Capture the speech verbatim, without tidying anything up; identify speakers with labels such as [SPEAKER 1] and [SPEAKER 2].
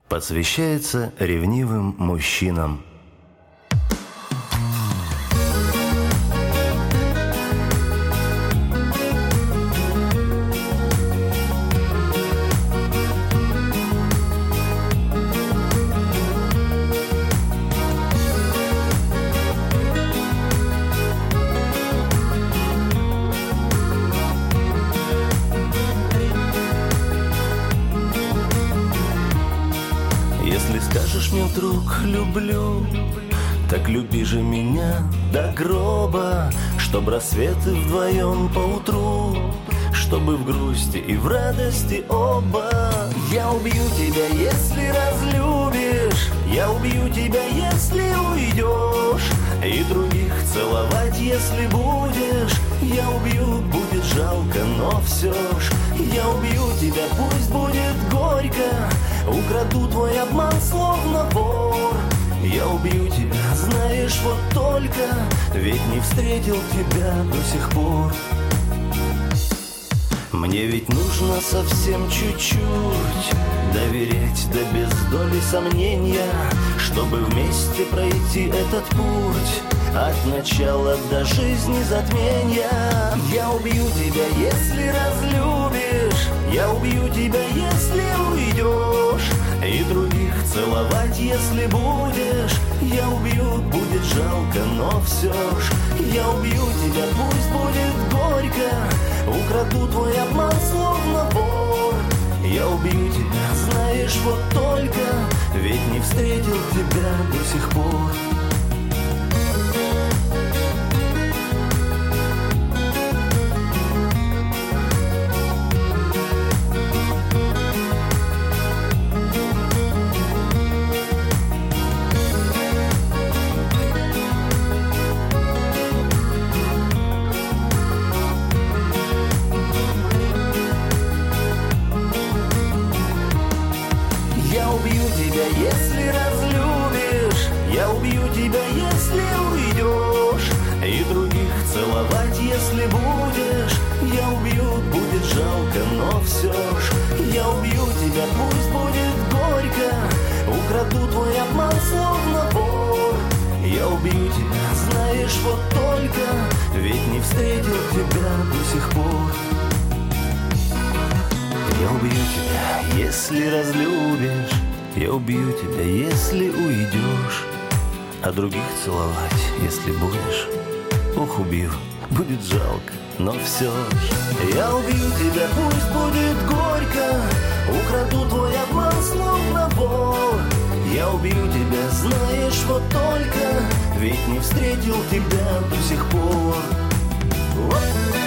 [SPEAKER 1] Посвящается ревнивым мужчинам. Если скажешь мне, друг, люблю, так люби же меня до гроба, чтоб рассветы вдвоем поутру, чтобы в грусти и в радости оба. Я убью тебя, если разлюбишь, я убью тебя, если уйдешь, и других целовать, если будешь. Я убью, будет жалко, но все ж я убью тебя, пусть будет горько, украду твой обман, словно вор. Я убью тебя, знаешь, вот только, ведь не встретил тебя до сих пор. Мне ведь нужно совсем чуть-чуть доверять, да без доли сомнения, чтобы вместе пройти этот путь от начала до жизни затмения. Я убью тебя, если разлюбишь, я убью тебя, если уйдешь, и других целовать, если будешь. Я убью, будет жалко, но все ж я убью тебя, пусть будет горько, украду твой обман, словно вор. Я убью тебя, знаешь, вот только, ведь не встретил тебя до сих пор. Я убью тебя, если разлюбишь, я убью тебя, если уйдешь, и других целовать, если будешь. Я убью, будет жалко, но все ж я убью тебя, пусть будет горько, украду твой обман, словно вор. Я убью тебя, знаешь, вот только, ведь не встретил тебя до сих пор. Я убью тебя, если разлюбишь, я убью тебя, если уйдешь, а других целовать, если будешь. Ох, убью, будет жалко, но все ж я убью тебя, пусть будет горько, украду твой обман, словно вор. Я убью тебя, знаешь, вот только, ведь не встретил тебя до сих пор. Вот.